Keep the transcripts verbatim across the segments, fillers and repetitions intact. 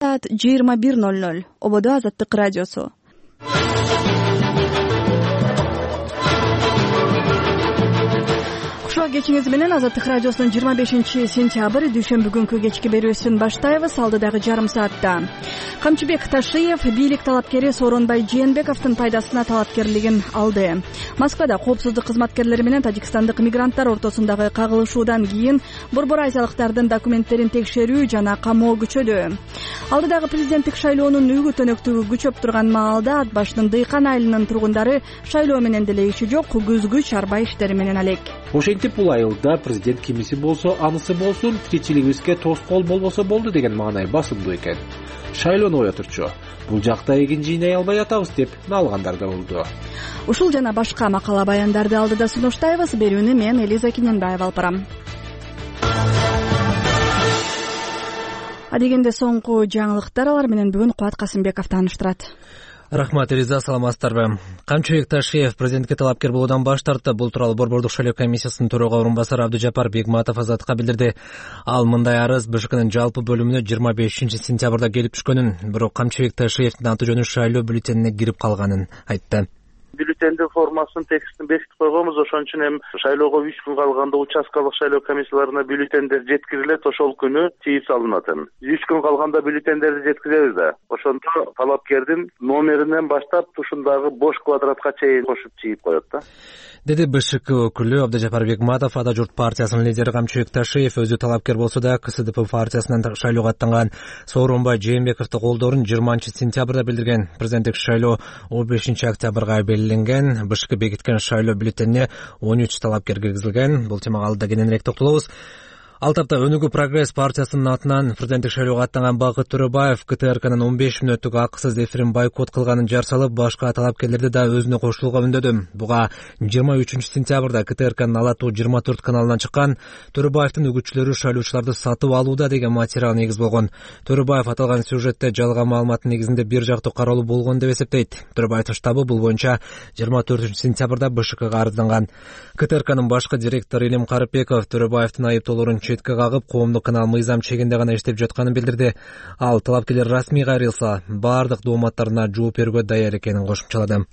Saat жыйырма бир ноль ноль. Ободо Азаттык радиосу. Кушуа кечиңиз менен Азаттык радиосунун жыйырма бешинчи сентябрь дүйшөмбү күнкү кечки берүүсүн баштайбыз. Алдыдагы жарым саатта Камчыбек Ташиев бийлик талапкери Сооронбай Жээнбековдун пайдасына талапкерлигин алды. Москвада коопсуздук кызматкерлери менен тажикстандык мигранттар ортосундагы кагылышуудан кийин борбор азиялыктардын документтерин текшерүү жана камоо күчөдү. Алдыдагы президенттик шайлоонун үгүт өнөктүгү күчөп турган маалда Ат башынын Дыйкан айылынын тургундары шайлоо менен деле иши жок, күзгү чарба иштери менен алек. Ошентип бул айылда президент кимиси болсо анысы болсун, тиричилигибизге тоскоол болбосо болду деген маанай басымдуу экен. Шайлоону оятырчу. Бул жакта эгин жыйнай албай атабыз деп налгандар да болду. Ушул жана башка макала баяндарды алдыда сунуштайбыз. Берүүнү мен Элиза Киненбаева алып барам. Адегенде соңку жаңылыктар алар менен бүгүн Кубат Касымбеков тааныштырат. Рахмат, Элиза, саламатсыздарбы. Камчыбек Ташиев президентке талапкер болуудан баш тартты. Бул тууралуу борбордук шайлоо комиссиясынын төрага орун басары Абдыжапар Бегматов Азаттыкка билдирди. Ал мындай арыз БШКнын жалпы бөлүмүнө жыйырма бешинчи сентябрда келип түшкөнүн, бирок Камчыбек Ташиевдин аты жөнү шайлоо бюллетенине кирип калганын айтты. Бюллетендин формасын, текстин бекитип койгонбуз. Ошон үчүн эми шайлоого үч күн калганда участкалык шайлоо комиссияларына бюллетендер жеткирилет, ошол күнү тийип салынат. үч күн калганда бюллетендерди жеткиребиз да. Ошондо талапкердин номеринен баштап ушундагы бош квадратка чейин кошуп чийип коет да. Деди БШК өкүлү Абдыжапар Бегматов. Ада журт партиясынын лидери Камчыбек Ташиев өзү талапкер болсо да КСДП партиясынан шайлоого аттанган Сооронбай Жээнбековду колдоорун жыйырманчы сентябрда билдирген. Президенттик шайлоо он бешинчи октябрга белгиленген. БШК бекиткен шайлоо бюллетенине он үч талапкер киргизилген. Бул темага алда кененирээк токтолобуз. Ал тапта Өнүгүү Прогресс партиясынын атынан президенттик шайлоого аттанган Бакыт Төрөбаев КТРКнын он беш мүнөттүк акысыз эфирин бойкот кылганын жар салып, башка талапкерлерди да өзүнө кошулууга үндөдү. Буга жыйырма үчүнчү сентябрда КТРКнын Ала тоо жыйырма төрт каналынан чыккан Төрөбаевдин үгүтчүлөрү шайлоочуларды сатып алууда деген материал негиз болгон. Төрөбаев аталган сюжетте жалган маалыматтын негизинде бир жактуу каралуу болгон деп эсептейт. Төрөбаевдин штабы бул боюнча жыйырма төртүнчү сентябрда БШКга арызданган. КТРКнын башкы директору Илим Карыпбеков Төрөбаевдин айыптоолорун четке кагып, коомдук канал мыйзам чегинде гана иштеп жатканын билдирди. Ал талапкерлер расмий кайрылса, бардык дооматтарына жооп берүүгө даяр экенин кошумчалады.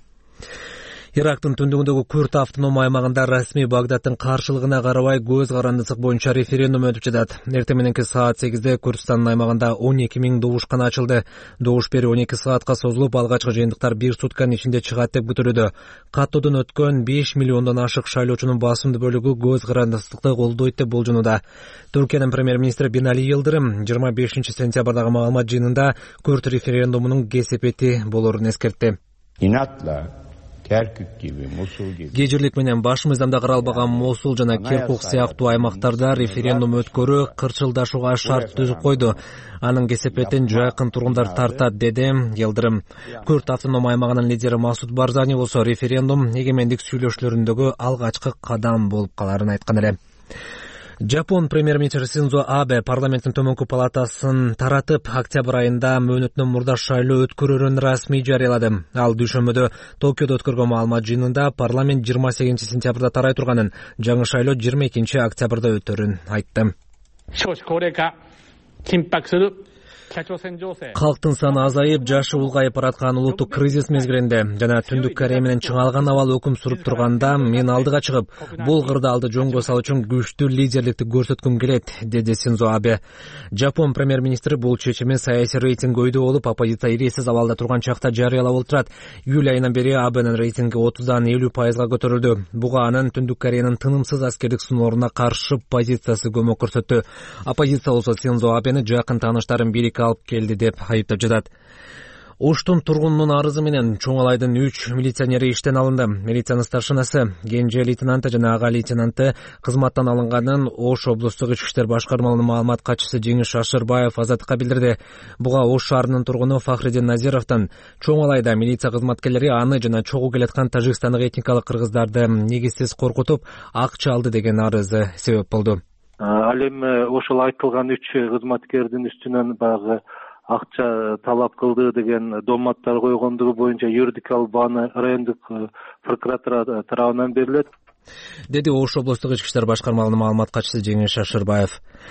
Ирактын түндүгүндөгү Күрд автоном аймагында расмий Багдадтын каршылыгына карабай көз карандысык боюнча референдум өтүп жатат. Эртең мененки саат сегизде Күрдстандын аймагында он эки миң добушкана ачылды. Добуш берүү он эки саатка созулуп, алгачкы жыйынтыктар бир сутканын ичинде чыгат деп күтүлүүдө. Каттоодон өткөн беш миллиондон ашык шайлоочунун басымдуу бөлүгү көз карандысыкты колдойт деп болжонууда. Түркиянын премьер-министри Бинали Йылдырым жыйырма бешинчи сентябрдагы маалымат жыйынында Күрд референдумунун кесепети болорун эскертти. İnatla Kerkük gibi, Musul gibi. Гежирлик менен баш мыйзамда каралбаган Мосул жана Киркук сыяктуу аймактарда референдум өткөрүү кырчылдашууга шарт түзүп койду. Анын кесепетин жакын тургундар тартат, деди Йылдырым. Күрд автоном аймагынын лидери Масуд Барзани болсо референдум эгемендик сүйлөшүүлөрүндөгү алгачкы кадам болуп каларын айткан эле. Жапон премьер-министри Синдзо Абе парламенттин төмөнкү палатасын таратып, октябрь айында мөөнөтүнөн мурда шайлоо өткөрүүнү расмий жарыялады. Ал дүйшөмбүдө Токиодо өткөргөн маалымат жыйынында парламент жыйырма сегизинчи сентябрда тарай турганын, жаңы шайлоо жыйырма экинчи октябрда өтөрүн айтты. Калктын саны азайып, жашы улгайып бараткан улуттук кризис мезгилинде жана Түндүк Корея менен чыңалган абал өкүм сүрүп турганда мен алдыга чыгып, бул кырдаалды жөнгө салуу үчүн күчтүү лидерликти көрсөткүм келет, деди Синдзо Абе. Жапон премьер-министри бул чечимин саясий рейтинг өйдө болуп, оппозиция ирээсиз абалда турган чакта жарыялап олтурат. Июль айынан бери Абенин рейтинги отуздан элүү пайызга көтөрүлдү. Буга анын Түндүк Кореянын тынымсыз аскердик сунооруна каршы позициясы көмөк көрсөттү. Оппозиция болсо Синдзо Абени жакын тааныштарын бийликке алып келди деп айыптап жатат. Оштун тургунунун арызы менен Чоңалайдын үч милиционери иштен алынды. Милициянын старшинасы, кенже лейтенанты жана ага лейтенанты кызматтан алынганын Ош облустук ички иштер башкармалыгынын маалымат катчысы Жеңиш Шашырбаев Азаттыкка билдирди. Буга Ош шаарынын тургуну Фахридин Назировдон Чоңалайда милиция кызматкерлери аны жана чогуу келаткан тажикстандык этникалык кыргыздарды негизсиз коркутуп, акча алды деген арызы себеп болду. Ал эми ошол айтылган үч кызматкердин үстүнөн баягы акча талап кылды деген дооматтар койгондугу боюнча юридикалык бааны райондук прокуратура тарабынан берилет, деди Ош облустук ички иштер башкармалыгынын маалымат катчысы Жеңиш Шашырбаев.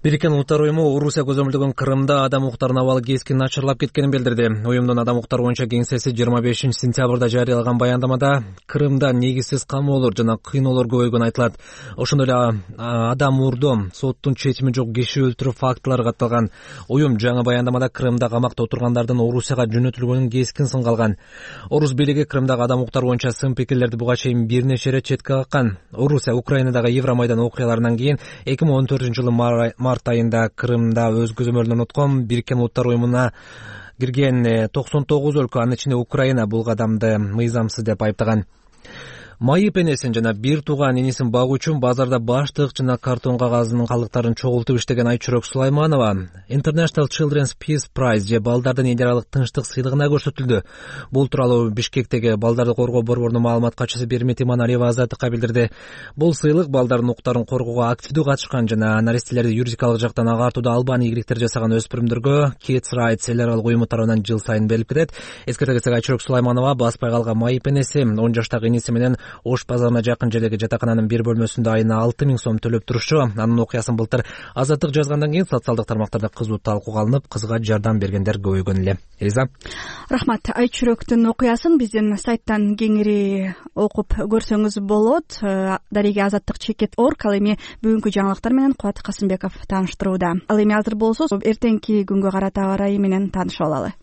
Бириккен Улуттар уюму Орусия көзөмөлдөгөн Крымда адам укуктарынын абалы кескин начарлап кеткенин билдирди. Уюмдун адам укуктары боюнча кеңсеси жыйырма бешинчи сентябрда жарыялаган баяндамада Крымда негизсиз камоолор жана кыйноолор көбөйгөнү айтылат. Ошондой эле адам уурдоо, соттун чечими жок киши өлтүрүү фактылары катталган. Уюм жаңы баяндамада Крымда камакта отургандардын Орусияга жөнөтүлгөнүн кескин сынга алган. Орус бийлиги Крымдагы адам укуктары боюнча сын пикирлерди буга чейин бир нече ирет четке каккан. Орусия Украинадагы Евромайдан окуяларынан кийин эки миң он төртүнчү жылы март айында Крымда өз көзөмөлүнөн өткөн Бириккен Улуттар уюмуна кирген токсон тогуз өлкө, анын ичинде Украина бул кадамды мыйзамсыз деп айыптаган. Майып энесин жана бир тууган инисин багуу үчүн базарда баштык жана картон кагазынын калдыктарын чогултуп иштеген Айчүрөк Сулайманова International Children's Peace Prize же балдардын эл аралык тынчтык сыйлыгына көрсөтүлдү. Бул тууралуу Бишкектеги балдарды коргоо борборунун маалымат катчысы Бермет Иманалиева Азаттыкка билдирди. Бул сыйлык балдардын укуктарын коргоого активдүү катышкан жана наристелерди юридикалык жактан агартууда албан ийгиликтер жасаган өспүрүмдөргө Kids Rights эл аралык уюму тарабынан жыл сайын берилип кетет. Эскерте кетсек, Айчүрөк Сулайманова баспай калган майып энеси он жаштагы иниси менен Ош базарына жакын жердеги жатакананын бир бөлмөсүндө айына алты миң сом төлөп турушчу. Анын окуясын былтыр Азаттык жазгандан кийин социалдык тармактарда кызуу талкууга алынып, кызга жардам бергендер көбөйгөн эле. Элиза. Рахмат. Айчүрөктүн окуясын биздин сайттан кеңири окуп көрсөңүз болот. Дареги Азаттык чекит орг. Ал эми бүгүнкү жаңылыктар менен Кубат Касымбеков тааныштырууда. Ал эми азыр болсо эртеңки күнгө карата аба ырайы менен таанышып алалы.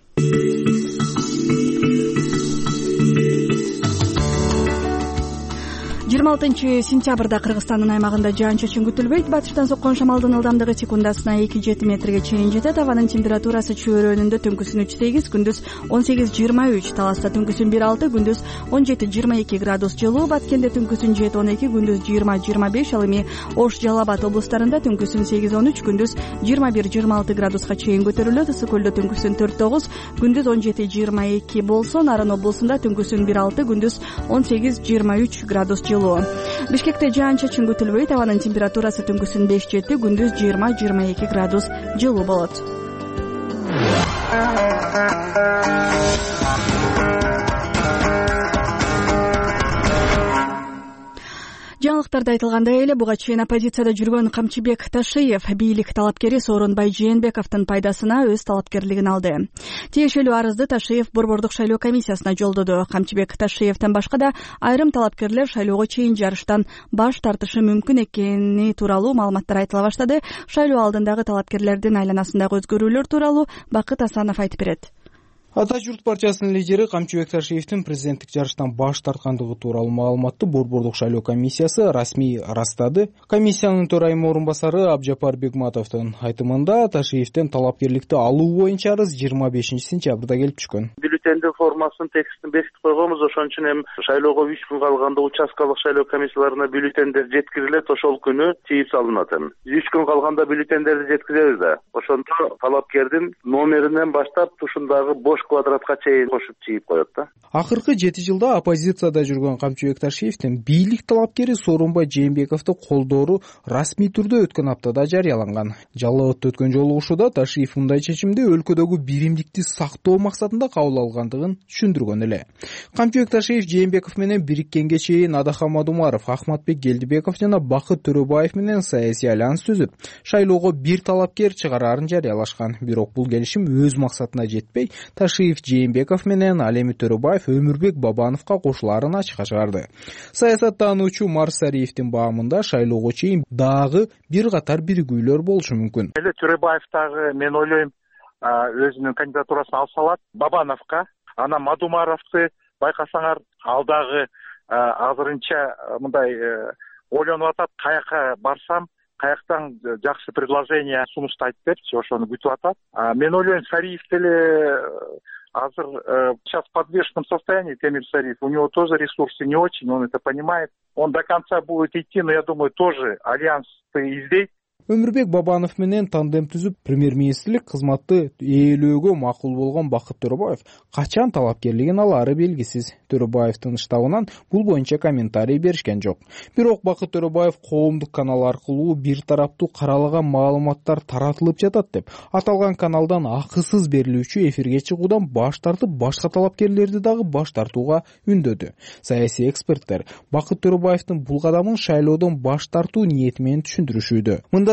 жыйырма алтынчы сентябрда Кыргызстандын аймагында жаан-чачын күтүлбөйт. Батыштан соккон шамалдын ылдамдыгы секундасына эки жети метрге чейин жетет. Абанын температурасы чөйрөнүндө түнкүсүн үч сегиз, күндүз он сегиз жыйырма үч, Таласта түнкүсүн бир алты, күндүз он жети жыйырма эки градус жылуу, Баткенде түнкүсүн жети он эки, күндүз жыйырма жыйырма беш, ал эми Ош, Жалал Абад облустарында түнкүсүн сегиз он үч, күндүз жыйырма бир жыйырма алты градуска чейин көтөрүлөт. Ысык көлдө түнкүсүн төрт тогуз, күндүз он жети жыйырма эки болсо, Нарын облусунда түнкүсүн бир алты, күндүз он сегиз жыйырма үч градус жылуу. Бишкекте жаан-чачын күтүлбөйт. Абанын температурасы түнкүсүн беш жети, күндүз жыйырма жыйырма эки градус жылуу болот. Жаңылыктарда айтылгандай эле, буга чейин оппозицияда жүргөн Камчыбек Ташиев бийлик талапкери Сооронбай Жээнбековдун пайдасына өз талапкерлигин алды. Тиешелүү арызды Ташиев борбордук шайлоо комиссиясына жолдоду. Камчыбек Ташиевден башка да айрым талапкерлер шайлоого чейин жарыштан баш тартышы мүмкүн экени тууралуу маалыматтар айтыла баштады. Шайлоо алдындагы талапкерлердин айланасындагы өзгөрүүлөр тууралуу Бакыт Асанов айтып берет. Ата журт партиясынын лидери Камчыбек Ташиевдин президенттик жарыштан баш тарткандыгы тууралуу маалыматты борбордук шайлоо комиссиясы расмий ырастады. Комиссиянын төрайымы орун басары Абжапар Бегматовдун айтымында Ташиевден талапкерликти алуу боюнча арыз жыйырма бешинчи сентябрда келип түшкөн. Бюллетендин формасын, текстин бекитип койгонбуз. Ошон үчүн эми шайлоого үч күн калганда участкалык шайлоо комиссияларына бюллетендер жеткирилет. Ошол күнү тийип салынат. үч күн калганда бюллетендерди жеткизебиз да. Ошондо талапкердин номеринен баштап тушундагы бош квадратка чейин кошуп чийип коет да. Акыркы жети жылда оппозицияда жүргөн Камчыбек Ташиевдин бийлик талапкери Сооронбай Жээнбековду колдоору расмий түрдө өткөн аптада жарыяланган. Жалал Абадта өткөн жолугушууда Ташиев мындай чечимди өлкөдөгү биримдикти сактоо максатында кабыл алгандыгын түшүндүргөн эле. Камчыбек Ташиев Жээнбеков менен бириккенге чейин Адахамад Умаров, Ахматбек Келдибеков жана Бакыт Төрөбаев менен саясий альянс түзүп, шайлоого бир талапкер чыгарарын жарыялашкан. Бирок бул келишим өз максатына жетпей, Ташиев Жээнбеков менен ал эми Төрөбаев Өмүрбек Бабановго кошулаарын ачыкка чыгарды. Саясаттануучу Марс Сариевдин баамында шайлоого чейин дагы бир катар биригүүлөр болушу мүмкүн. Эле Төрөбаев дагы, мен ойлойм, өзүнүн кандидатурасын алса алат. Бабановго, анан Мадумаровду байкасаңар, ал дагы азырынча мындай ойлонуп атат, каяка барсам каяктан жакшы предложение сунуштайт депчи, ошону күтүп атат. Мен ойлойм, Сариев деле азыр сейчас в подвешенном состоянии, Темир Сариев, у него тоже ресурсы не очень, он это понимает. Он до конца будет идти, но я думаю, тоже альянсты издейт. Өмүрбек Бабанов менен тандем түзүп, премьер-министрлик кызматты ээлөөгө макул болгон Бакыт Төрөбаев качан талапкерлигин алары белгисиз. Төрөбаевдин штабынан бул боюнча комментарий беришкен жок. Бирок Бакыт Төрөбаев коомдук канал аркылуу бир тараптуу каралаган маалыматтар таратылып жатат деп, аталган каналдан акысыз берилүүчү эфирге чыгуудан баш тартып, башка талапкерлерди дагы баш тартууга үндөдү. Саясий эксперттер Бакыт Төрөбаевдин бул кадамын шайлоодон баш тартуу ниети менен түшүндүрүшүүдө. Мында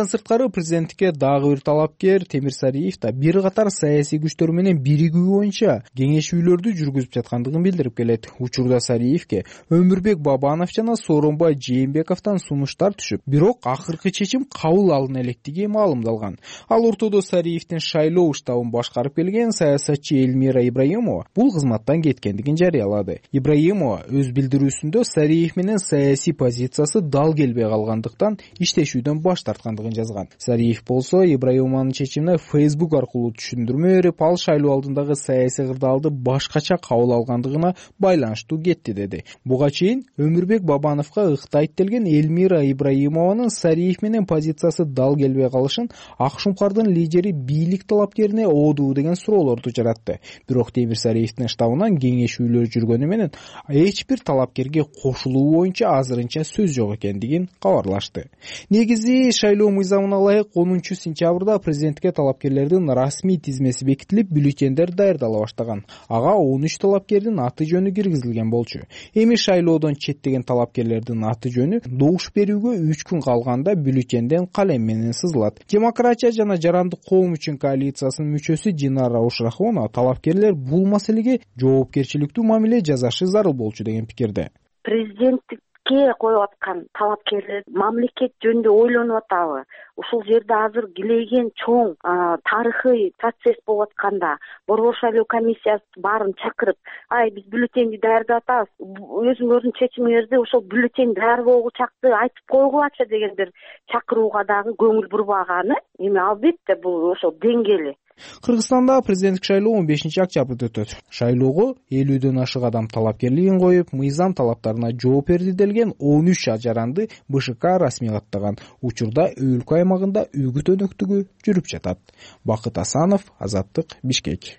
Мындан сырткары президенттикке дагы бир талапкер Темир Сариев да бир катар саясий күчтөр менен биригүү боюнча кеңешүүлөрдү жүргүзүп жаткандыгын билдирип келет. Учурда Сариевке Өмүрбек Бабанов жана Сооронбай Жээнбековдон сунуштар түшүп, бирок акыркы чечим кабыл алына электиги маалымдалган. Ал ортодо Сариевдин шайлоо штабын башкарып келген саясатчы Элмира Ибраимова бул кызматтан кеткендигин жарыялады. Ибраимова өз билдирүүсүндө Сариев менен саясий позициясы дал келбей калгандыктан иштешүүдөн баш тарткандыгын жазган. Сариев болсо Ибраимованын чечимине Facebook аркылуу түшүндүрмө берип, ал шайлоо алдындагы саясий кырдаалды башкача кабыл алгандыгына байланыштуу кетти деди. Буга чейин Өмүрбек Бабановго ыктайт-делген Элмира Ибраимованын Сариев менен позициясы дал келбей калышын Ак Шумкардын лидери бийлик талапкерине оодуу деген суроолорду жаратты. Бирок Темир Сариевдин штабынан кеңешүүлөр жүргөнү менен эч бир талапкерге кошулуу боюнча азырынча сөз жок экендигин кабарлашты. Негизи шайлоо мыйзамына ылайык онунчу сентябрда президенттикке талапкерлердин расмий тизмеси бекитилип, бюллетендер даярдала баштаган. Ага он үч талапкердин аты жөнү киргизилген болчу. Эми шайлоодон четтеген талапкерлердин аты жөнү добуш берүүгө үч күн калганда бюллетенден калем менен сызылат. Демократия жана жарандык коом үчүн коалициясынын мүчөсү Динара Ушраховна талапкерлер бул маселеге жоопкерчиликтүү мамиле жасашы зарыл болчу деген пикирде. Президенттикке коюп аткан талапкерлер мамлекет жөнүндө ойлонуп атабы? Ушул жерде азыр килейген чоң тарыхый процесс болуп атканда Борбор шайлоо комиссиясы баарын чакырып, ай биз бюллетенди даярдап атабыз, өзүңөрдүн чечимиңерди ошол бюллетень даяр болгучакты айтып койгулачы дегендер чакырууга дагы көңүл бурбаганы эми албетте бул ошол деңгээли. Кыргызстанда президенттик шайлоо он бешинчи октябрда өтөт. Шайлоого элүүдөн ашык адам талапкерлигин коюп, мыйзам талаптарына жооп берди делген он үч жаранды БШК расмий каттаган. Учурда өлкө аймагында үгүт өнөктүгү жүрүп жатат. Бакыт Асанов, Азаттык, Бишкек.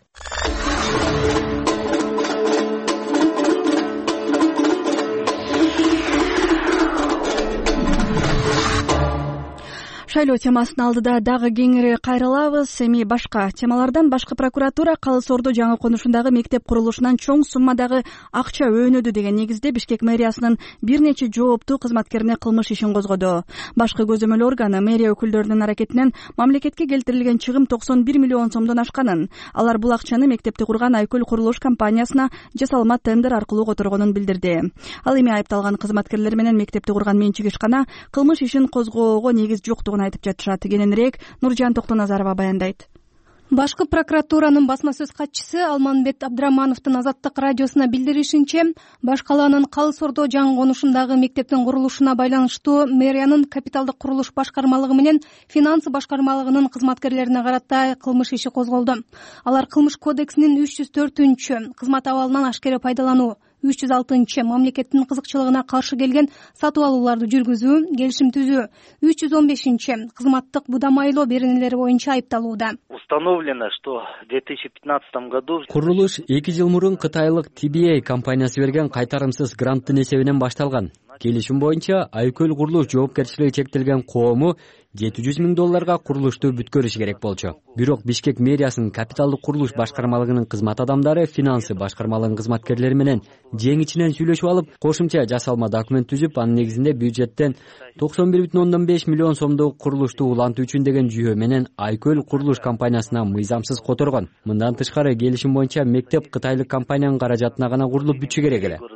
Шайлоо темасын алдыда дагы кеңири кайрылабыз. Эми башка темалардан башкы прокуратура Калыс Ордо жаңы конушундагы мектеп курулушунан чоң суммадагы акча өнөдү деген негизде Бишкек мэриясынын бир нече жооптуу кызматкерине кылмыш ишин козгоду. Башкы көзөмөл органы мэрия өкүлдөрүнүн аракетинен мамлекетке келтирилген чыгым токсон бир миллион сомдон ашканын, алар бул акчаны мектепти курган Айкөл курулуш компаниясына жасалма тендер аркылуу которгонун билдирди. Ал эми айыпталган кызматкерлер менен мектепти курган менчик ишкана кылмыш ишин козгоого негиз жоктугун айтып жатышат. Кененирээк Нуржан Токтоназарова баяндайт. Башкы прокуратуранын басма сөз катчысы Алманбет Абдырамановдун Азаттык радиосуна билдиришинче, баш калаанын Калыс Ордо жаңы конушундагы мектептин курулушуна байланыштуу мэриянын капиталдык курулуш башкармалыгы менен финансы башкармалыгынын кызматкерлерине карата кылмыш иши козголду. Алар Кылмыш кодексинин үч жүз төртүнчү кызмат абалынан ашкере пайдалануу, үч жүз алтынчы мамлекеттин кызыкчылыгына каршы келген сатып алууларды жүргүзүү, келишим түзүү, үч жүз он бешинчи кызматтык будамайлоо беренелери боюнча айыпталууда. Установлено, что в две тысячи пятнадцатом году курулуш эки жыл мурун кытайлык Ти Би Эй компаниясы берген кайтарымсыз гранттын эсебинен башталган. Келишим боюнча Айкөл курулуш жоопкерчилиги чектелген коому жети жүз миң долларга курулушту бүткөрүш керек болчу. Бирок Бишкек мэриясынын капиталдык курулуш башкармалыгынын кызмат адамдары финансы башкармалыгынын кызматкерлери менен жең ичинен сүйлөшүп алып, кошумча жасалма документ түзүп, анын негизинде бюджеттен токсон бир бүтүн ондон беш миллион сомдук курулушту улантуу үчүн деген жүйө менен Айкөл курулуш компаниясына мыйзамсыз которгон. Мындан тышкары келишим боюнча мектеп кытайлык компаниянын каражатына гана курулуп бүтчү керек эле.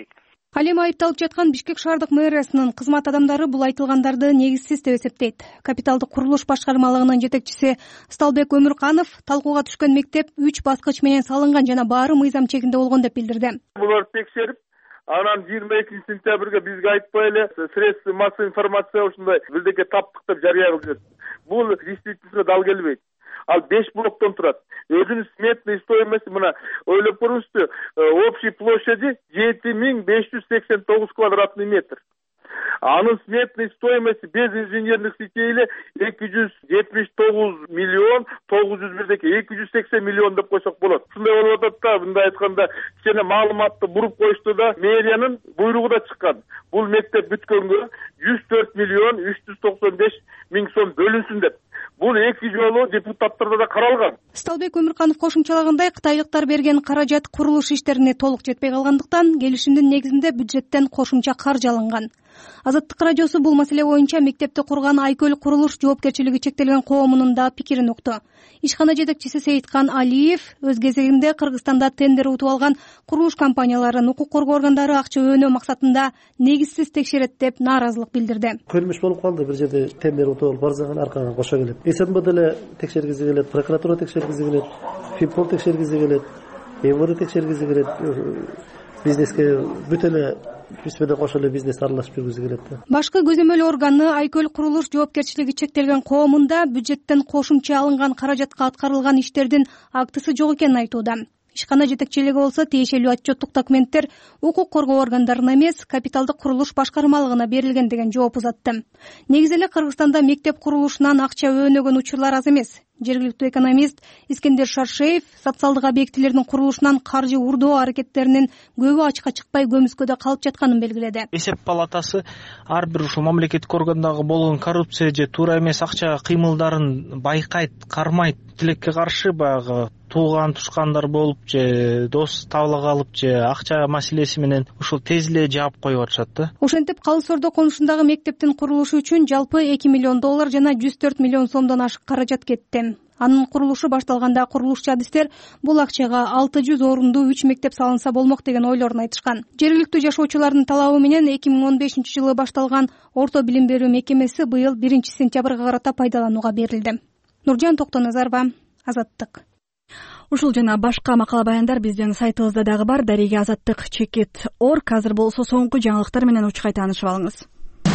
Ал эми айыпталып жаткан Бишкек шаардык мэриясынын кызмат адамдары бул айтылгандарды негизсиз деп эсептейт. Капиталдык курулуш башкармалыгынын жетекчиси Сталбек Өмүрканов талкууга түшкөн мектеп үч баскыч менен салынган жана баары мыйзам чегинде болгон деп билдирди. Булар текшерип, анан жыйырма экинчи сентябрга бизге айтпай эле средства массовой информация ушундай бирдеке таптык деп жарыя кылышат. Бул действительно дал келбейт. Ал беш блоктон турат. Өзүнүн сметный стоимости мына ойлоп көрүңүзчү, общей площади жети миң беш жүз сексен тогуз квадратный метр. Анын сметный стоимости без инженерных сетей эле эки жүз жетимиш тогуз миллион тогуз жүз бирдеке эки жүз сексен миллион деп койсок болот. Ушундай болуп атат да, мындай айтканда кичине маалыматты буруп коюшту да, мэриянын буйругу да чыккан. Бул мектеп бүткөнгө жүз төрт миллион үч жүз токсон беш миң сом бөлүнсүн деп. Бул эки жолу депутаттарда да каралган. Сталбек Өмүрканов кошумчалагандай, кытайлыктар берген каражат курулуш иштерине толук жетпей калгандыктан келишимдин негизинде бюджеттен кошумча каржы алынган. Азаттык радиосу бул маселе боюнча мектепти курган Айкөл курулуш жоопкерчилиги чектелген коомунун да пикирин укту. Ишкана жетекчиси Сейиткан Алиев өз кезегинде Кыргызстанда тендер утуп алган курулуш компанияларын укук коргоо органдары акча өөнөө максатында негизсиз текшерет деп нааразылык билдирди. Көрүнүш болуп калды, бир жерде тендер утуп алып барсаган аркага кошо келет. СНБ деле текшергизи келет, прокуратура текшергизи келет, Финпол текшергизи келет, МВД текшергизи келет. Бизнеске бүт эле биз менен кошо эле бизнес аралашып жүргүзү келет да. Башкы көзөмөл органы Айкөл курулуш жоопкерчилиги чектелген коомунда бюджеттен кошумча алынган каражатка аткарылган иштердин актысы жок экенин айтууда. Ишкана жетекчилиги болсо тиешелүү отчеттук документтер укук коргоо органдарына эмес, капиталдык курулуш башкармалыгына берилген деген жооп узатты. Негизи эле Кыргызстанда мектеп курулушунан акча өөнөгөн учурлар аз эмес. Жергиликтүү экономист Искендер Шаршеев социалдык объектилердин курулушунан каржы урдоо аракеттеринин көбү ачыкка чыкпай көмүскөдө калып жатканын белгиледи. Эсеп палатасы ар бир ушул мамлекеттик органдагы болгон коррупция же туура эмес акча кыймылдарын байкайт, кармайт, тилекке каршы баягы тууган тушкандар болуп же дос табыла калып же акча маселеси менен ушул тез эле жаап коюп атышат да. Ошентип Калыс Ордо конушундагы мектептин курулушу үчүн жалпы эки миллион доллар жана жүз төрт миллион сомдон ашык каражат кетти. Анын курулушу башталганда курулушчу адистер бул акчага алты жүз орунду үч мектеп салынса болмок деген ойлорун айтышкан. Жергиликтүү жашоочулардын талабы менен эки миң он бешинчи жылы башталган орто билим берүү мекемеси быйыл биринчи сентябрга карата пайдаланууга берилди. Нуржан Токтоназарова, Азаттык. Ушул жана башка макала баяндар биздин сайтыбызда дагы бар. Дареге Азаттык чекит орг. Азыр болсо соңку жаңылыктар менен учкай таанышып алыңыз.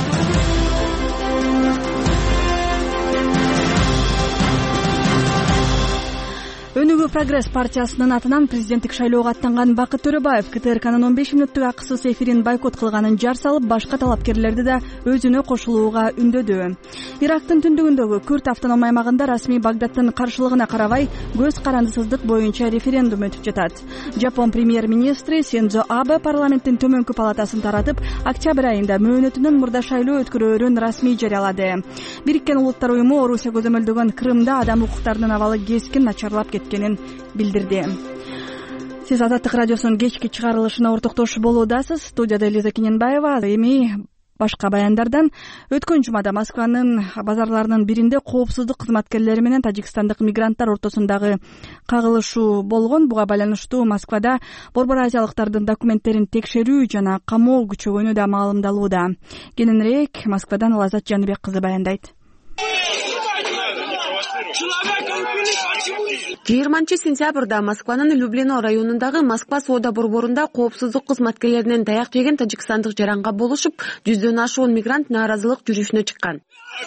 Өнүгүү Прогресс партиясынын атынан президенттик шайлоого аттанган Бакыт Төрөбаев КТРКнын он беш мүнөттүк акысыз эфирин бойкот кылганын жар салып, башка талапкерлерди да өзүнө кошулууга үндөдү. Ирактын түндүгүндөгү Күрд автоном аймагында расмий Багдадтын каршылыгына карабай көз карандысыздык боюнча референдум өтүп жатат. Жапон премьер-министри Синдзо Абе парламенттин төмөнкү палатасын таратып, октябрь айында мөөнөтүнөн мурда шайлоо өткөрөөрүн расмий жарыялады. Бириккен Улуттар уюму Орусия көзөмөлдөгөн Крымда адам укуктарынын абалы кескин начарлап кеткенин билдирди. Сиз Азаттык радиосунун кечки чыгарылышына ортоктошуп болуудасыз. Студияда Элиза Кененбаева. Эми башка баяндардан өткөн жумада Москванын базарларынын биринде коопсуздук кызматкерлери менен тажикстандык мигранттар ортосундагы кагылышуу болгон. Буга байланыштуу Москвада борбор азиялыктардын документтерин текшерүү жана камоо күчөгөнү да маалымдалууда. Кененирээк Москвадан Лазат Жаныбек кызы баяндайт. жыйырманчы сентябрда Москванын Люблино районундагы Москва соода борборунда коопсуздук кызматкерлеринен таяк жеген тажикстандык жаранга болушуп, жүздөн ашуун мигрант нааразылык жүрүшүнө чыккан.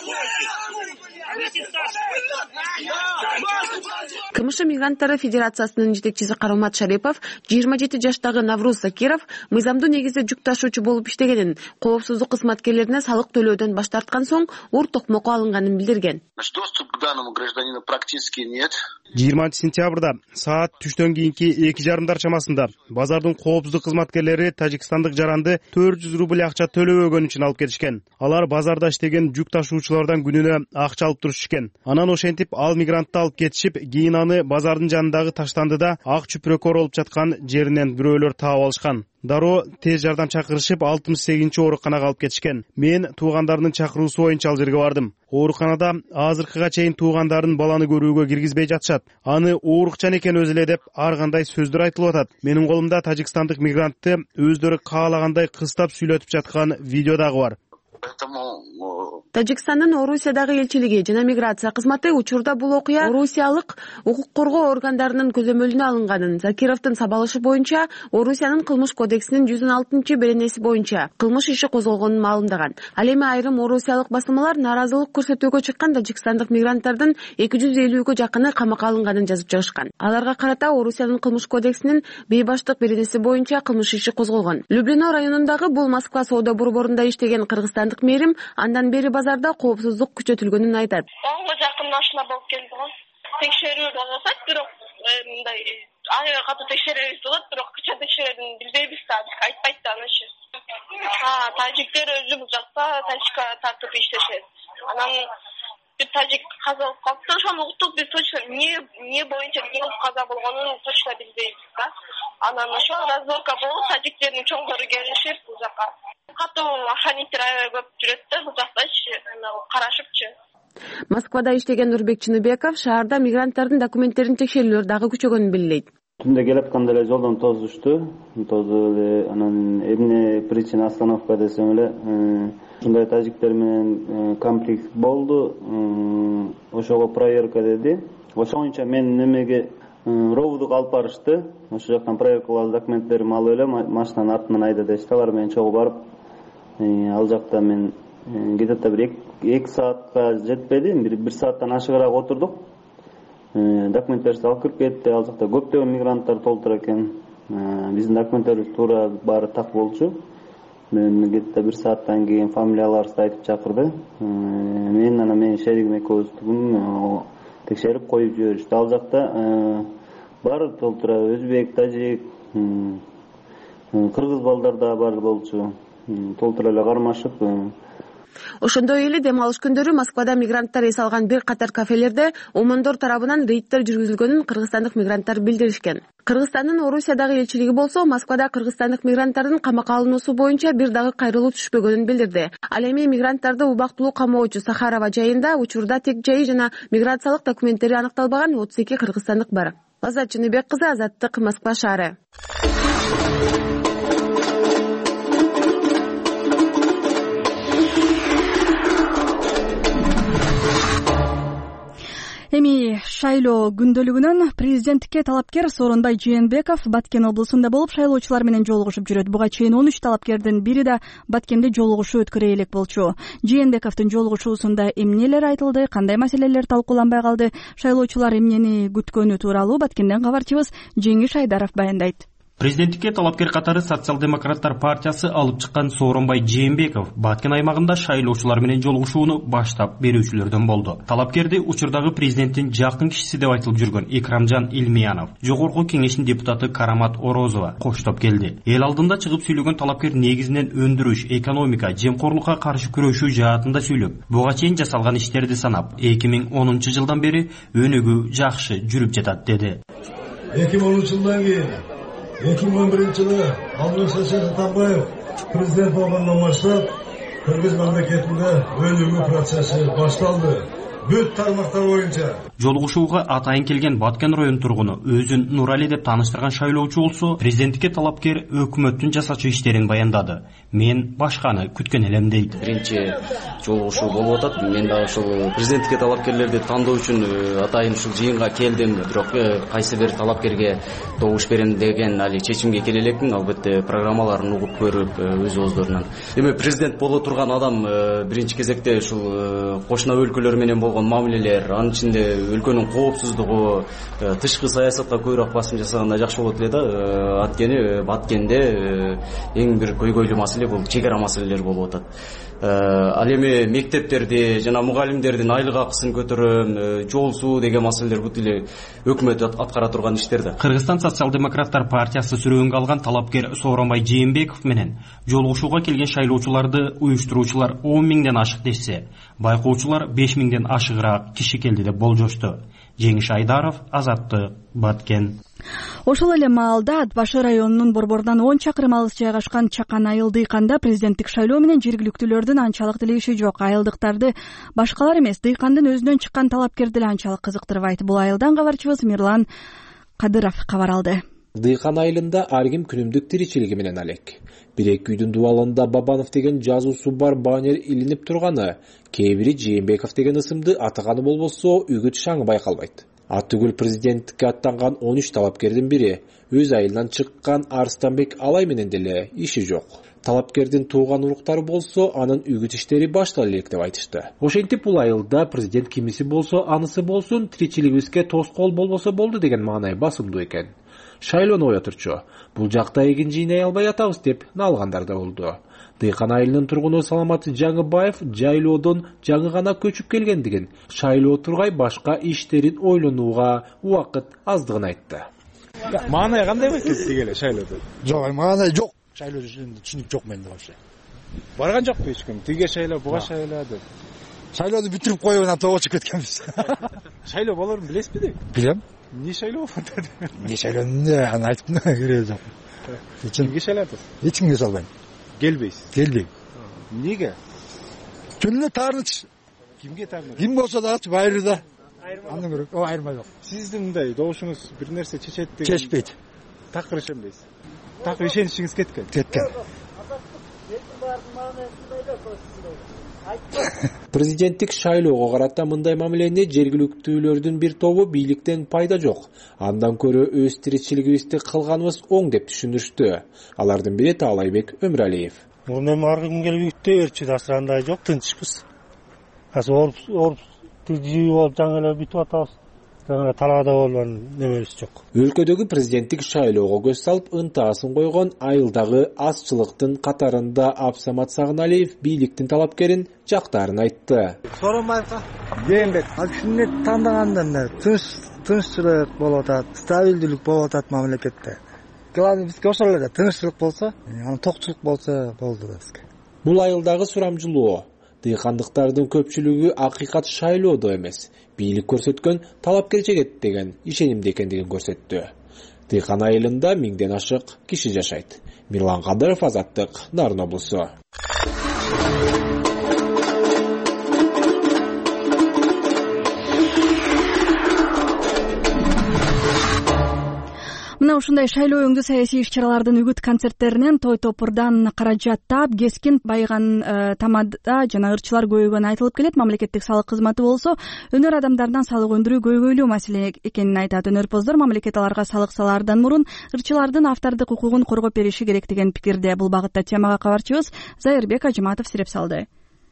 КМШ мигранттары федерациясынын жетекчиси Каромат Шарипов жыйырма жети жаштагы Навруз Закиров мыйзамдуу негизде жүк ташуучу болуп иштегенин, коопсуздук кызматкерлерине салык төлөөдөн баш тарткан соң ур токмокко алынганын билдирген. Доступ к данному гражданину практически нет. жыйырманчы сентябрда саат түштөн кийинки эки жарымдар чамасында базардын коопсуздук кызматкерлери тажикстандык жаранды төрт жүз рубль акча төлөбөгөн үчүн алып кетишкен. Алар базарда иштеген жүк ташуучулардан күнүнө акча алып турушушкен. Анан ошентип ал мигрантты алып кетишип, кийин аны базардын жанындагы таштандыда ак чүпрөкөр болуп жаткан жеринен бирөөлөр таап алышкан. Дароо тез жардам чакырышып алтымыш сегизинчи ооруканага алып кетишкен. Мен туугандарынын чакыруусу боюнча ал жерге бардым. Ооруканада азыркыга чейин туугандарын баланы көрүүгө киргизбей жатышат. Аны оорукчан экен өзү эле деп ар кандай сөздөр айтылып атат. Менин колумда тажикстандык мигрантты өздөрү каалагандай кыстап сүйлөтүп жаткан видео дагы бар. Тажикстандын Орусиядагы элчилиги жана миграция кызматы учурда бул окуя Орусиялык укук коргоо органдарынын көзөмөлүнө алынганын, Закировдун сабалышы боюнча Орусиянын кылмыш кодексинин жүз он алтынчы беренеси боюнча кылмыш иши козголгонун маалымдаган. Ал эми айрым орусиялык басмалар нааразылык көрсөтүүгө чыккан тажикстандык мигранттардын эки жүз элүүгө жакыны камакка алынганын жазып чыгышкан. Аларга карата Орусиянын кылмыш кодексинин бейбаштык беренеси боюнча кылмыш иши козголгон. Люблино районундагы бул Москва соода борборунда иштеген кыргызстандык мээрим андан бери базарда коопсуздук күчөтүлгөнүн айтат. Оңго жакын машина болуп келди го. Текшерүү болсо, бирок мындай айга катуу текшеребиз болот, бирок качан текшерерин билбейбиз да, айтпайт да анычы. А, тажиктер өзү бул жакта тачка тартып иштешет. Анан бир тажик каза болуп калыптыр, ошону уктук, биз точно эмне эмне боюнча эмне болуп каза болгонун точно билбейбиз да. анан ошо разборка болуп тажиктердин чоңдору келишип бул жака катуу охранниктер аябай көп жүрөт да бул жактачы карашыпчы. Москвада иштеген Нурбек Чыныбеков шаарда мигранттардын документтерин текшерүүлөр дагы күчөгөнүн белгилейт. Түндө келе атканда эле жолдон тосушту. Тосуп эле анан эмне причина остановка десем эле ушундай тажиктер менен конфликт болду. Ошого проверка деди. Ошоңча мен немеге ровдук алып барышты. Ошол жактан проверкалап документтеримди алып эле машинанын артынан айда дешти. Алар менен чогуу барып ал жакта мен где-то бир эки саатка жетпеди, бир сааттан ашыгыраак отурдук. Документтерди алып кирип кетти. Ал жакта көптөгөн мигранттар толтур экен. Биздин документтерибиз туура баары так болчу. Мен где-то бир сааттан кийин фамилияларыбызды айтып чакырды. Мен анан менин шеригим экөөбүздүн текшерип коюп жиберишти. Ал жакта баары толтура өзбек, тажик, кыргыз балдар да бар болчу. Толтура эле кармашып. Ошондой эле дем алыш күндөрү Москвада мигранттар эс алган бир катар кафелерде омондор тарабынан рейдтер жүргүзүлгөнүн кыргызстандык мигранттар билдиришкен. Кыргызстандын Орусиядагы элчилиги болсо Москвада кыргызстандык мигранттардын камакка алынуусу боюнча бир дагы кайрылуу түшпөгөнүн билдирди. Ал эми мигранттарды убактылуу камоочу Сахарова жайында учурда тек жайы жана миграциялык документтери аныкталбаган отуз эки кыргызстандык бар. Азат Чыныбек кызы, Азаттык, Москва шаары. Эми шайлоо күндөлүгүнөн президенттикке талапкер Сооронбай Жээнбеков Баткен облусунда болуп шайлоочулар менен жолугушуп жүрөт. Буга чейин он үч талапкердин бири да Баткенде жолугушуу өткөрө элек болчу. Жээнбековдун жолугушуусунда эмнелер айтылды, кандай маселелер талкууланбай калды, шайлоочулар эмнени күткөнү тууралуу Баткенден кабарчыбыз Жеңиш Айдаров баяндайт. Президенттикке талапкер катары Социал-демократтар партиясы алып чыккан Сооронбай Жээнбеков Баткен аймагында шайлоочулар менен жолугушууну баштап берүүчүлөрдөн болду. Талапкерди учурдагы президенттин жакын кишиси деп айтылып жүргөн Экрамжан Илмиянов, жогорку кеңештин депутаты Карамат Орозова коштоп келди. Эл алдында чыгып сүйлөгөн талапкер негизинен өндүрүш, экономика, жемкорлукка каршы күрөшүү жаатында сүйлөп, буга чейин жасалган иштерди санап, эки миң онунчу жылдан бери өнүгүү жакшы жүрүп жатат деди. эки миң онунчу жылдан кийин эки миң он биринчи жылы Алмазбек Атамбаев президент болгондон баштап Кыргыз мамлекетинде өнүгүү процесси башталды. Бүт тармактар боюнча. Жолугушууга атайын келген Баткен район тургуну өзүн Нурали деп тааныштырган шайлоочу болсо, президенттикке талапкер өкмөттүн жасачу иштерин баяндады. Мен башканы күткөн элем дейт. Биринчи жолугушуу болуп атат. Мен дагы ушул президенттикке талапкерлерди тандоо үчүн атайын ушул жыйынга келдим. Бирок кайсы бир талапкерге добуш берем деген али чечимге келе элекмин. Албетте программаларын угуп көрүп өз ооздорунан. Эми президент боло турган адам биринчи кезекте ушул кошуна өлкөлөр менен болгон мамилелер, анын ичинде өлкөнүн коопсуздугу, тышкы саясатка көбүрөөк басым жасаганда жакшы болот эле да. Анткени Баткенде эң бир көйгөйлүү маселе бул чегара маселелери болуп атат. Ал эми мектептерди жана мугалимдердин айлык акысын көтөрөм, жол суу деген маселелер бут эле өкмөт аткара турган иштер да. Кыргызстан социал-демократтар партиясы сүрөөнгө алган талапкер Сооронбай Жээнбеков менен жолугушууга келген шайлоочуларды уюштуруучулар он миңден ашык дешсе, байкоочулар беш миңден ашыгыраак киши келди деп болжошту. Жеңиш Айдаров, Азаттык, Баткен. Ошол эле маалда Ат башы районунун борборунан он чакырым алыс жайгашкан Чакан айыл дыйканда президенттик шайлоо менен жергиликтүүлөрдүн анчалык тилеши жок. Айылдыктарды башкалар эмес, дыйкандын өзүнөн чыккан талапкерди эле анчалык кызыктырбайт. Бул айылдан кабарчыбыз Мирлан Кадыров кабар алды. Дыйкан айылында ар ким күнүмдүк тиричилиги менен алек. Бирек үйдүн дубалында Бабанов деген жазуусу бар баннер илинип турганы, кээ бири Жээнбеков деген ысымды атаганы болбосо үгүт шаңы байкалбайт. Аттүгүл президенттикке аттанган он үч талапкердин бири өз айылынан чыккан Арстанбек Алай менен деле иши жок. Талапкердин тууган уруктары болсо, анын үгүт иштери баштала элек деп айтышты. Ошентип бул айылда президент кимиси болсо, анысы болсун, тиричилигибизге тоскоол болбосо болду деген маанай басымдуу экен. Шайлоону оятырчу. Бул жакта эгин жыйнай албай атабыз деп налгандар да болду. Дыйкан айылынын тургуну Саламат Жаңыбаев жайлоодон жаңы гана көчүп келгендигин, шайлоо тургай башка иштерин ойлонууга убакыт аздыгын айтты. Маанай кандай болот сизге эле шайлоодо? Жок, маанай жок. Шайлоо түшүнүк жок менде вообще. Барган жокпу эч ким? Тиге шайлоо, буга шайлоо деп. Шайлоону бүтүрүп коюп анан тоого чыгып кеткенбиз. Шайлоо болорун билесизби деп? Билем. эмне шайлоо болуп атат? Эмне шайлоонду аны айтып кереги жок. Кимге шайлайсыз? Эч кимге салбайм. Келбейсиз? Келбейм. Эмнеге? Жөн эле таарыныч. Кимге таарыныч? Ким болсо дагычы байыры да. Андан көрө о айырма жок. Сиздин мындай добушуңуз бир нерсе чечет деген. Чечпейт. Такыр ишенбейсиз. Такыр ишеничиңиз кеткен. Кеткен. Президенттик шайлоого карата мындай мамилени жергиликтүүлөрдүн бир тобу бийликтен пайда жок, андан көрө өз тиричилигибизди кылганыбыз оң деп түшүндүрүштү. Алардын бири Таалайбек Өмүралиев. Мурун эми ар ким келип үйүттө берчү да асырандай жок, тынчпыз. Азыр оруп оруп тижи болуп жаңы эле бүтүп атабыз. Жаңы талаада болгон немебиз жок. Өлкөдөгү президенттик шайлоого көз салып ынтаасын койгон айылдагы азчылыктын катарында Абсамат Сагыналиев бийликтин талапкерин жактаарын айтты. Сооронбаевка Жээнбек ал кишини тандаганда тынч тынччылык болуп атат, стабилдүүлүк болуп атат мамлекетте. Главный бизге ошол эле тынччылык болсо, анан токчулук болсо болду да бизге. Бул айылдагы сурамжылоо дыйкандыктардын көпчүлүгү акыйкат шайлоодо эмес, бийлик көрсөткөн талапкер жигит деген ишенимде экендигин көрсөттү. Дыйкан айылында миңден ашык киши жашайт. Мирлан Кадыров, Азаттык, Нарын облусу. Мына ушундай шайлоо өңдүү саясий иш-чаралардын үгүт концерттеринен той топурдан каражат таап, кескин байыган тамада жана ырчылар көбөйгөнү айтылып келет. Мамлекеттик салык кызматы болсо өнөр адамдарынан салык өндүрүү көйгөйлүү маселе экенин айтат. Өнөрпоздор мамлекет аларга салык салаардан мурун ырчылардын автордук укугун коргоп бериши керек деген пикирде. Бул багытта темага кабарчыбыз Зайырбек Ажыматов сиреп салды.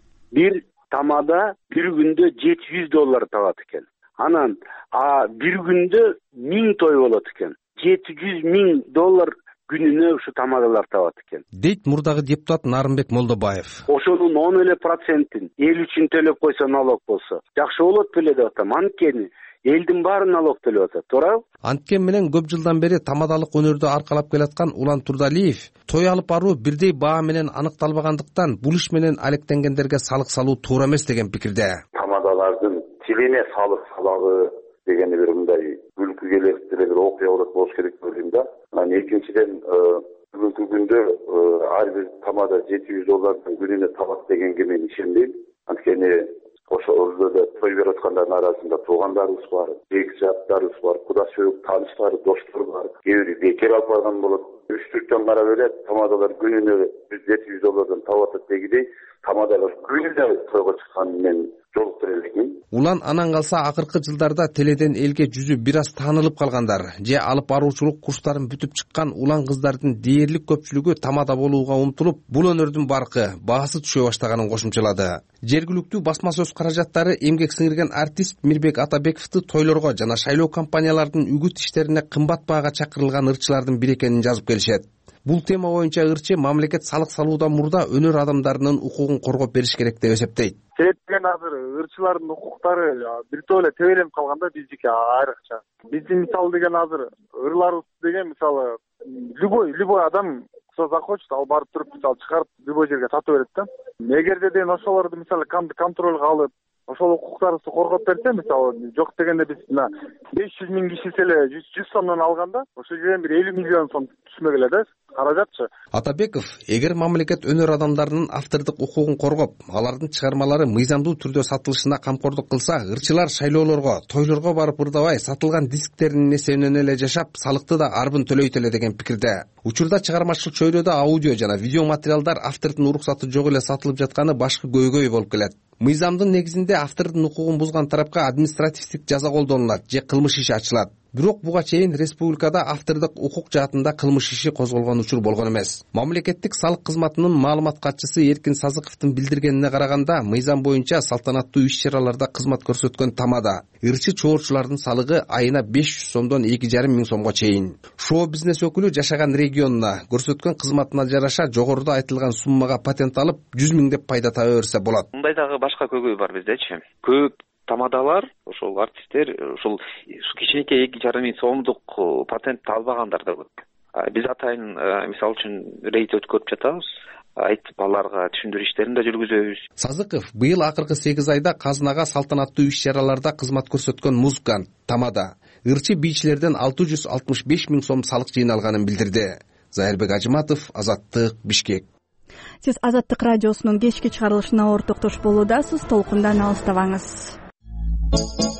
Бир тамада бир күндө жети жүз доллар табат экен. Анан а бир күндө миң той болот экен. жети жүз миң доллар күнүнө ушу тамадалар табат экен. Дейт мурдагы депутат Нарымбек Молдобаев. Ошонун он эле процентин эл үчүн төлөп койсо налог болсо жакшы болот беле деп атам. Анткени элдин баары налог төлөп атат, туурабы? Анткен менен көп жылдан бери тамадалык өнөрдү аркалап келаткан Улан Турдалиев той алып баруу бирдей баа менен аныкталбагандыктан бул иш менен алектенгендерге салык салуу туура эмес деген пикирде. Тамадалардын тилине салык салабы дегени бир мындай күлкү келет деле бир окуя болот болуш керек деп ойлойм да. Анан экинчиден бүгүнкү күндө ар бир тамада жети жүз доллардын күнүнө табат дегенге мен ишенбейм. Анткени ошол өлкөдө той берип аткандардын арасында туугандарыбыз бар, жекжаттарыбыз бар, куда сөөк тааныштар, достор бар. Кээ бири бекер алып барган болот. Үч түрттөн карап эле тамадалар күнүнө жети жүз доллардан табат дегидей тамадалар күнүнө тойго чыкканын мен жолуктура элекмин. Улан анан калса акыркы жылдарда теледен элге жүзү бир аз таанылып калгандар же алып баруучулук курстарын бүтүп чыккан улан кыздардын дээрлик көпчүлүгү тамада болууга умтулуп, бул өнөрдүн баркы, баасы түшө баштаганын кошумчалады. Жергиликтүү басма сөз каражаттары эмгек сиңирген артист Мирбек Атабековду тойлорго жана шайлоо компаниялардын үгүт иштерине кымбат баага чакырылган ырчылардын бири экенин жазып келишет. Бул тема боюнча ырчы мамлекет салык салуудан мурда өнөр адамдарынын укугун коргоп бериш керек деп эсептейт. Себеп деген азыр ырчылардын укуктары биртөө эле тебеленип калганда биздики айрыкча. Биздин мисалы деген азыр ырларыбыз деген мисалы любой любой адам кто захочет ал барып туруп мисалы чыгарып любой жерге сатып берет да. Эгерде деген ошолорду мисалы контролго алып ошол укуктарыбызды коргоп берсе, мисалы жок дегенде биз мына беш жүз миң кишиси эле жүз сомдон алганда ошол жерден бир элүү миллион сом түшмөк эле да каражатчы. Атабеков эгер мамлекет өнөр адамдарынын автордук укугун коргоп, алардын чыгармалары мыйзамдуу түрдө сатылышына камкордук кылса, ырчылар шайлоолорго, тойлорго барып ырдабай сатылган дисктеринин эсебинен эле жашап, салыкты да арбын төлөйт эле деген пикирде. Учурда чыгармачылык чөйрөдө аудио жана видео материалдар автордун уруксаты жок эле сатылып жатканы башкы көйгөй болуп келет. Мыйзамдын негизинде автордун укугун бузган тарапка административдик жаза колдонулат же кылмыш иши ачылат. Бирок буга чейин республикада автордук укук жаатында кылмыш иши козголгон учур болгон эмес. Мамлекеттик салык кызматынын маалымат катчысы Эркин Сазыковдун билдиргенине караганда, мыйзам боюнча салтанаттуу иш-чараларда кызмат көрсөткөн тамада ырчы чоорчулардын салыгы айына беш жүз сомдон эки жарым миң сомго чейин. Шоу бизнес өкүлү жашаган регионуна көрсөткөн кызматына жараша жогоруда айтылган суммага патент алып жүз миң деп пайда таба берсе болот. Мындай дагы башка көйгөй бар биздечи. Көп тамадалар, ошол артисттер ушул кичинекей эки жарым миң сомдук патент албагандар да көп. Биз атайын мисалы үчүн рейд өткөрүп жатабыз. Айтып аларга түшүндүрүү иштерин да жүргүзөбүз. Сазыков быйыл акыркы сегиз айда казынага салтанаттуу иш-чараларда кызмат көрсөткөн музыкант, тамада, ырчы бийчилерден алты жүз алтымыш беш миң сом салык жыйналганын билдирди. Зайырбек Ажыматов, Азаттык, Бишкек. Сиз Азаттык радиосунун кечки чыгарылышына ортоктош болуудасыз. Толкундан алыстабаңыз.